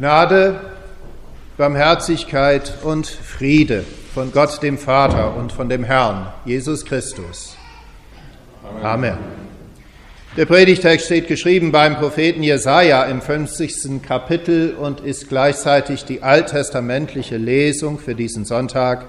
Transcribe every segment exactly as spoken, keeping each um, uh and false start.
Gnade, Barmherzigkeit und Friede von Gott dem Vater und von dem Herrn, Jesus Christus. Amen. Amen. Der Predigtext steht geschrieben beim Propheten Jesaja im fünfzigsten Kapitel und ist gleichzeitig die alttestamentliche Lesung für diesen Sonntag.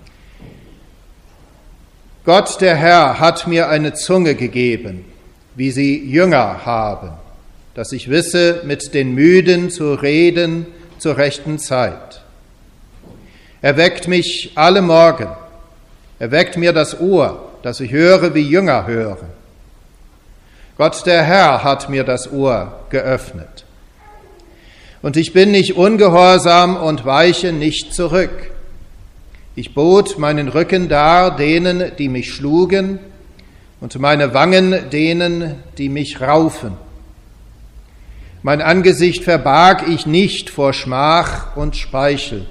Gott, der Herr, hat mir eine Zunge gegeben, wie sie Jünger haben, dass ich wisse, mit den Müden zu reden zur rechten Zeit. Er weckt mich alle Morgen, er weckt mir das Ohr, dass ich höre, wie Jünger hören. Gott, der Herr, hat mir das Ohr geöffnet. Und ich bin nicht ungehorsam und weiche nicht zurück. Ich bot meinen Rücken dar denen, die mich schlugen, und meine Wangen denen, die mich raufen. Mein Angesicht verbarg ich nicht vor Schmach und Speichel.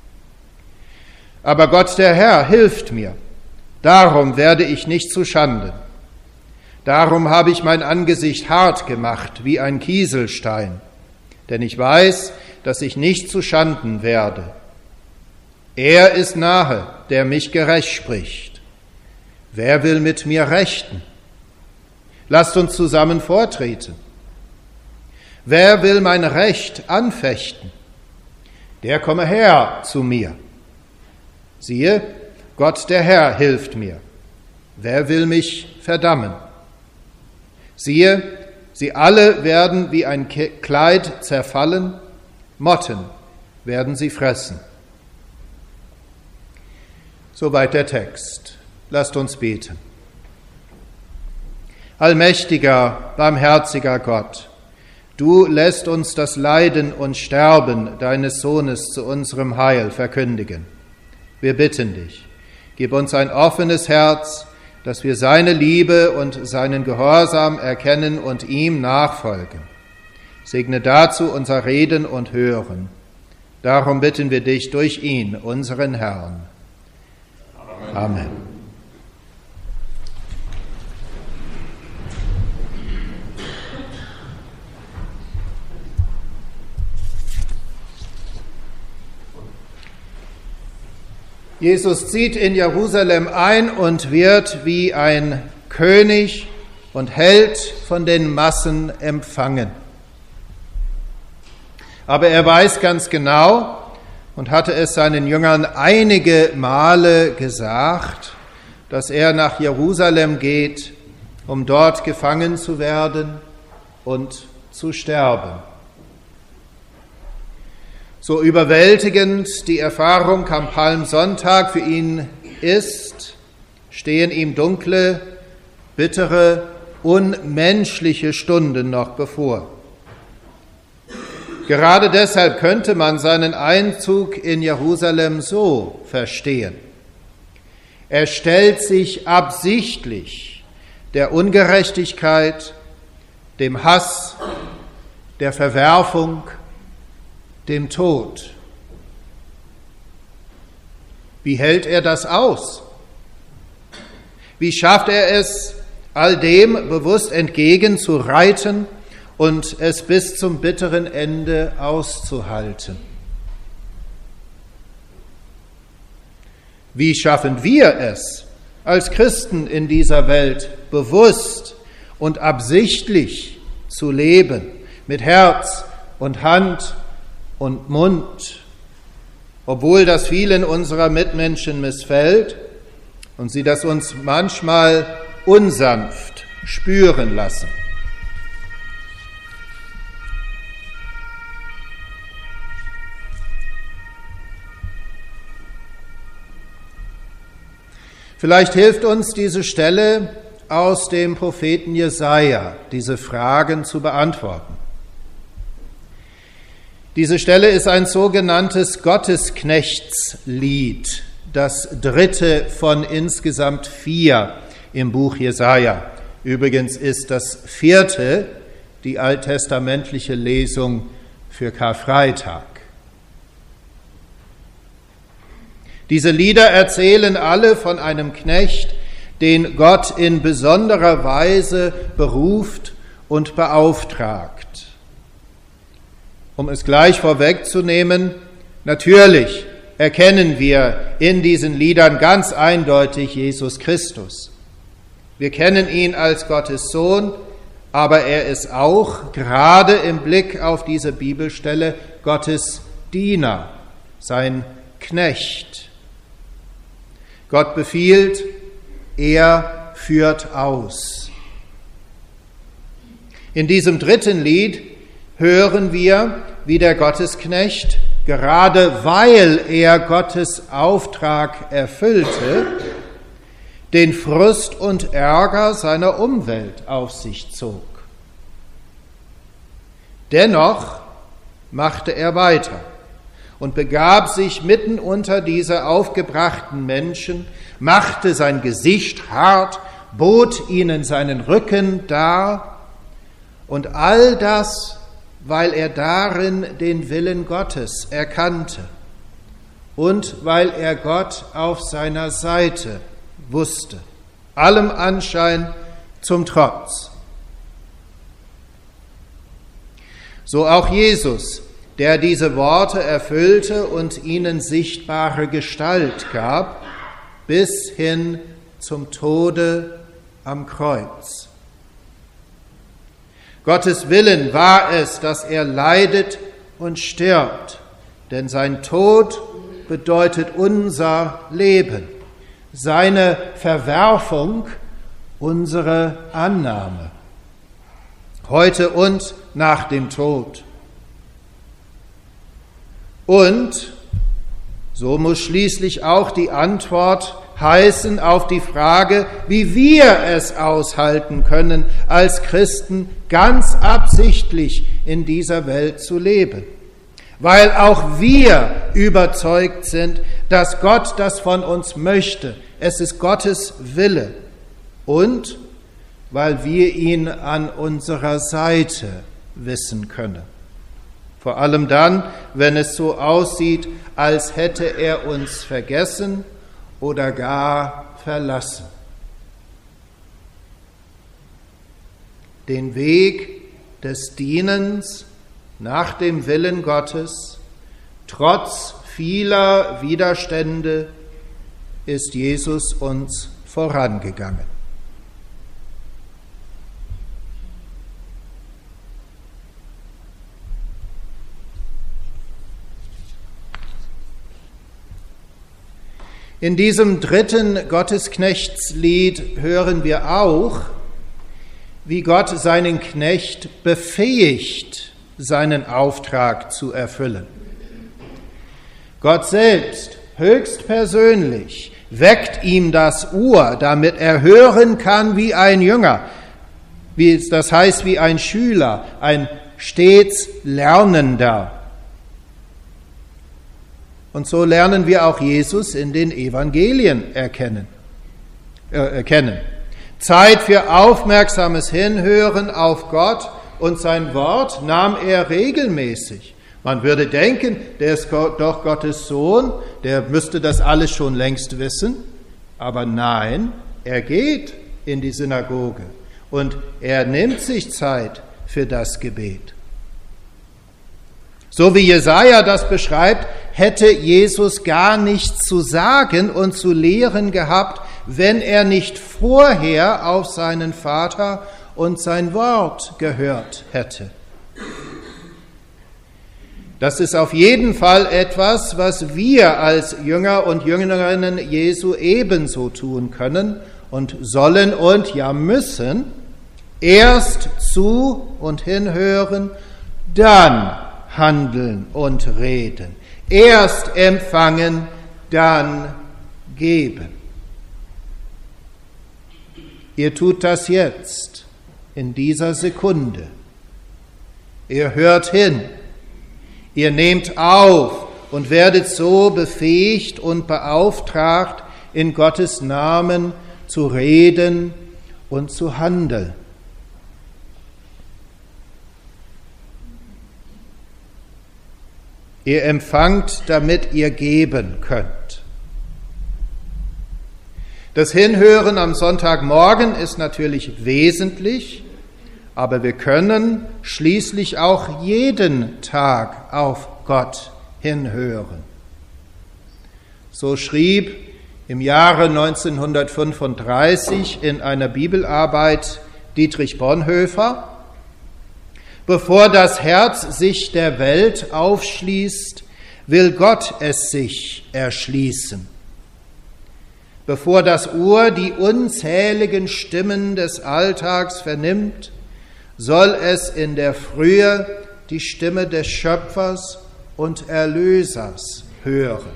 Aber Gott, der Herr, hilft mir. Darum werde ich nicht zu Schanden. Darum habe ich mein Angesicht hart gemacht, wie ein Kieselstein. Denn ich weiß, dass ich nicht zu Schanden werde. Er ist nahe, der mich gerecht spricht. Wer will mit mir rechten? Lasst uns zusammen vortreten. Wer will mein Recht anfechten? Der komme her zu mir. Siehe, Gott der Herr hilft mir. Wer will mich verdammen? Siehe, sie alle werden wie ein Kleid zerfallen, Motten werden sie fressen. Soweit der Text. Lasst uns beten. Allmächtiger, barmherziger Gott, du lässt uns das Leiden und Sterben deines Sohnes zu unserem Heil verkündigen. Wir bitten dich, gib uns ein offenes Herz, dass wir seine Liebe und seinen Gehorsam erkennen und ihm nachfolgen. Segne dazu unser Reden und Hören. Darum bitten wir dich durch ihn, unseren Herrn. Amen. Amen. Jesus zieht in Jerusalem ein und wird wie ein König und Held von den Massen empfangen. Aber er weiß ganz genau und hatte es seinen Jüngern einige Male gesagt, dass er nach Jerusalem geht, um dort gefangen zu werden und zu sterben. So überwältigend die Erfahrung am Palmsonntag für ihn ist, stehen ihm dunkle, bittere, unmenschliche Stunden noch bevor. Gerade deshalb könnte man seinen Einzug in Jerusalem so verstehen. Er stellt sich absichtlich der Ungerechtigkeit, dem Hass, der Verwerfung, dem Tod. Wie hält er das aus? Wie schafft er es, all dem bewusst entgegenzureiten und es bis zum bitteren Ende auszuhalten? Wie schaffen wir es, als Christen in dieser Welt bewusst und absichtlich zu leben, mit Herz und Hand und Mund, obwohl das vielen unserer Mitmenschen missfällt und sie das uns manchmal unsanft spüren lassen? Vielleicht hilft uns diese Stelle aus dem Propheten Jesaja, diese Fragen zu beantworten. Diese Stelle ist ein sogenanntes Gottesknechtslied, das dritte von insgesamt vier im Buch Jesaja. Übrigens ist das vierte die alttestamentliche Lesung für Karfreitag. Diese Lieder erzählen alle von einem Knecht, den Gott in besonderer Weise beruft und beauftragt. Um es gleich vorwegzunehmen, natürlich erkennen wir in diesen Liedern ganz eindeutig Jesus Christus. Wir kennen ihn als Gottes Sohn, aber er ist auch, gerade im Blick auf diese Bibelstelle, Gottes Diener, sein Knecht. Gott befiehlt, er führt aus. In diesem dritten Lied hören wir, wie der Gottesknecht, gerade weil er Gottes Auftrag erfüllte, den Frust und Ärger seiner Umwelt auf sich zog. Dennoch machte er weiter und begab sich mitten unter diese aufgebrachten Menschen, machte sein Gesicht hart, bot ihnen seinen Rücken dar, und all das, weil er darin den Willen Gottes erkannte und weil er Gott auf seiner Seite wusste, allem Anschein zum Trotz. So auch Jesus, der diese Worte erfüllte und ihnen sichtbare Gestalt gab, bis hin zum Tode am Kreuz. Gottes Willen war es, dass er leidet und stirbt, denn sein Tod bedeutet unser Leben, seine Verwerfung unsere Annahme, heute und nach dem Tod. Und so muss schließlich auch die Antwort heißen auf die Frage, wie wir es aushalten können, als Christen ganz absichtlich in dieser Welt zu leben. Weil auch wir überzeugt sind, dass Gott das von uns möchte. Es ist Gottes Wille. Und weil wir ihn an unserer Seite wissen können. Vor allem dann, wenn es so aussieht, als hätte er uns vergessen oder gar verlassen. Den Weg des Dienens nach dem Willen Gottes, trotz vieler Widerstände, ist Jesus uns vorangegangen. In diesem dritten Gottesknechtslied hören wir auch, wie Gott seinen Knecht befähigt, seinen Auftrag zu erfüllen. Gott selbst, höchstpersönlich, weckt ihm das Ohr, damit er hören kann wie ein Jünger, wie, das heißt wie ein Schüler, ein stets Lernender. Und so lernen wir auch Jesus in den Evangelien erkennen. Äh, erkennen. Zeit für aufmerksames Hinhören auf Gott und sein Wort nahm er regelmäßig. Man würde denken, der ist doch Gottes Sohn, der müsste das alles schon längst wissen. Aber nein, er geht in die Synagoge und er nimmt sich Zeit für das Gebet. So wie Jesaja das beschreibt, hätte Jesus gar nichts zu sagen und zu lehren gehabt, wenn er nicht vorher auf seinen Vater und sein Wort gehört hätte. Das ist auf jeden Fall etwas, was wir als Jünger und Jüngerinnen Jesu ebenso tun können und sollen und ja müssen. Erst zu und hinhören, dann handeln und reden. Erst empfangen, dann geben. Ihr tut das jetzt, in dieser Sekunde. Ihr hört hin. Ihr nehmt auf und werdet so befähigt und beauftragt, in Gottes Namen zu reden und zu handeln. Ihr empfangt, damit ihr geben könnt. Das Hinhören am Sonntagmorgen ist natürlich wesentlich, aber wir können schließlich auch jeden Tag auf Gott hinhören. So schrieb im Jahre neunzehnhundertfünfunddreißig in einer Bibelarbeit Dietrich Bonhoeffer: Bevor das Herz sich der Welt aufschließt, will Gott es sich erschließen. Bevor das Ohr die unzähligen Stimmen des Alltags vernimmt, soll es in der Frühe die Stimme des Schöpfers und Erlösers hören.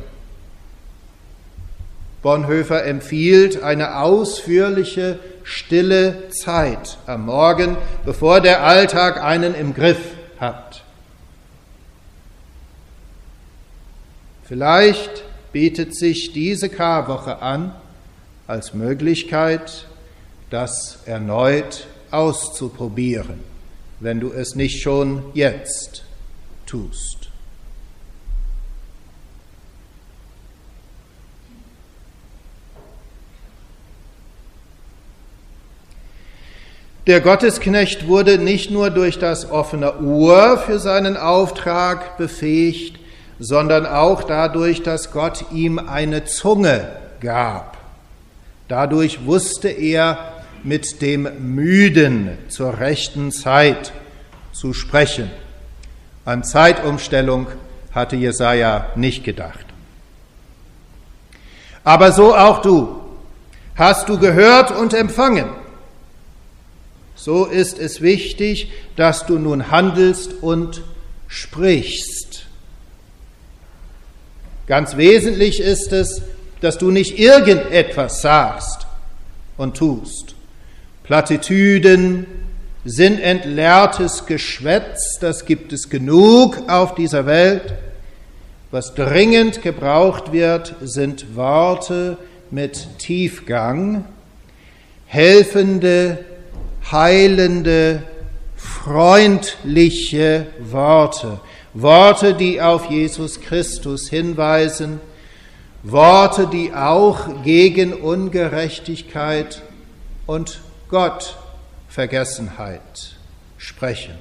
Bonhoeffer empfiehlt eine ausführliche, stille Zeit am Morgen, bevor der Alltag einen im Griff hat. Vielleicht bietet sich diese Karwoche an als Möglichkeit, das erneut auszuprobieren, wenn du es nicht schon jetzt tust. Der Gottesknecht wurde nicht nur durch das offene Ohr für seinen Auftrag befähigt, sondern auch dadurch, dass Gott ihm eine Zunge gab. Dadurch wusste er, mit dem Müden zur rechten Zeit zu sprechen. An Zeitumstellung hatte Jesaja nicht gedacht. Aber so auch du. Hast du gehört und empfangen? So ist es wichtig, dass du nun handelst und sprichst. Ganz wesentlich ist es, dass du nicht irgendetwas sagst und tust. Plattitüden, sinnentleertes Geschwätz, das gibt es genug auf dieser Welt. Was dringend gebraucht wird, sind Worte mit Tiefgang, helfende, heilende, freundliche Worte. Worte, die auf Jesus Christus hinweisen, Worte, die auch gegen Ungerechtigkeit und Gottvergessenheit sprechen.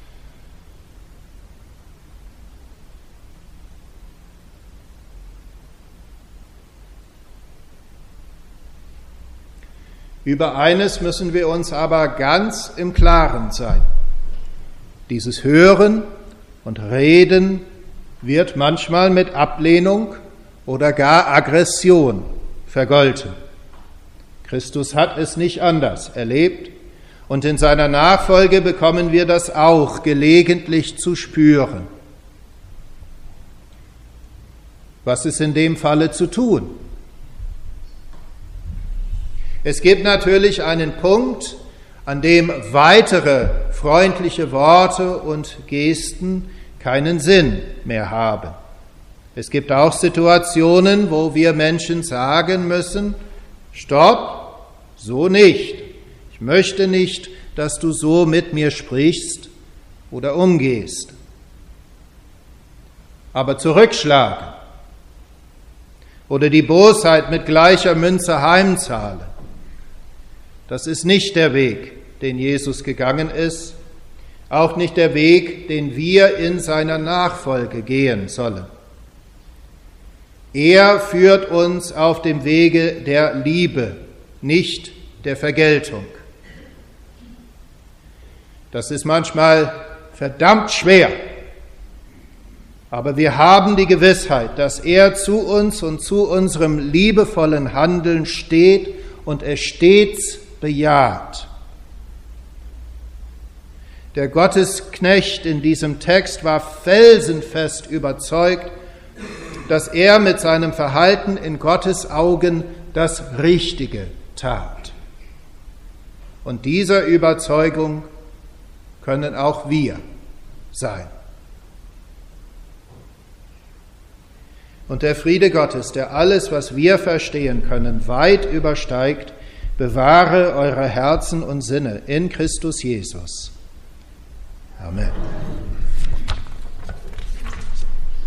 Über eines müssen wir uns aber ganz im Klaren sein. Dieses Hören und Reden wird manchmal mit Ablehnung oder gar Aggression vergolten. Christus hat es nicht anders erlebt und in seiner Nachfolge bekommen wir das auch gelegentlich zu spüren. Was ist in dem Falle zu tun? Es gibt natürlich einen Punkt, an dem weitere freundliche Worte und Gesten keinen Sinn mehr haben. Es gibt auch Situationen, wo wir Menschen sagen müssen: Stopp, so nicht. Ich möchte nicht, dass du so mit mir sprichst oder umgehst. Aber zurückschlagen oder die Bosheit mit gleicher Münze heimzahlen, das ist nicht der Weg, den Jesus gegangen ist, auch nicht der Weg, den wir in seiner Nachfolge gehen sollen. Er führt uns auf dem Wege der Liebe, nicht der Vergeltung. Das ist manchmal verdammt schwer, aber wir haben die Gewissheit, dass er zu uns und zu unserem liebevollen Handeln steht und es stets bejaht. Der Gottesknecht in diesem Text war felsenfest überzeugt, dass er mit seinem Verhalten in Gottes Augen das Richtige tat. Und dieser Überzeugung können auch wir sein. Und der Friede Gottes, der alles, was wir verstehen können, weit übersteigt, bewahre eure Herzen und Sinne in Christus Jesus. Amen.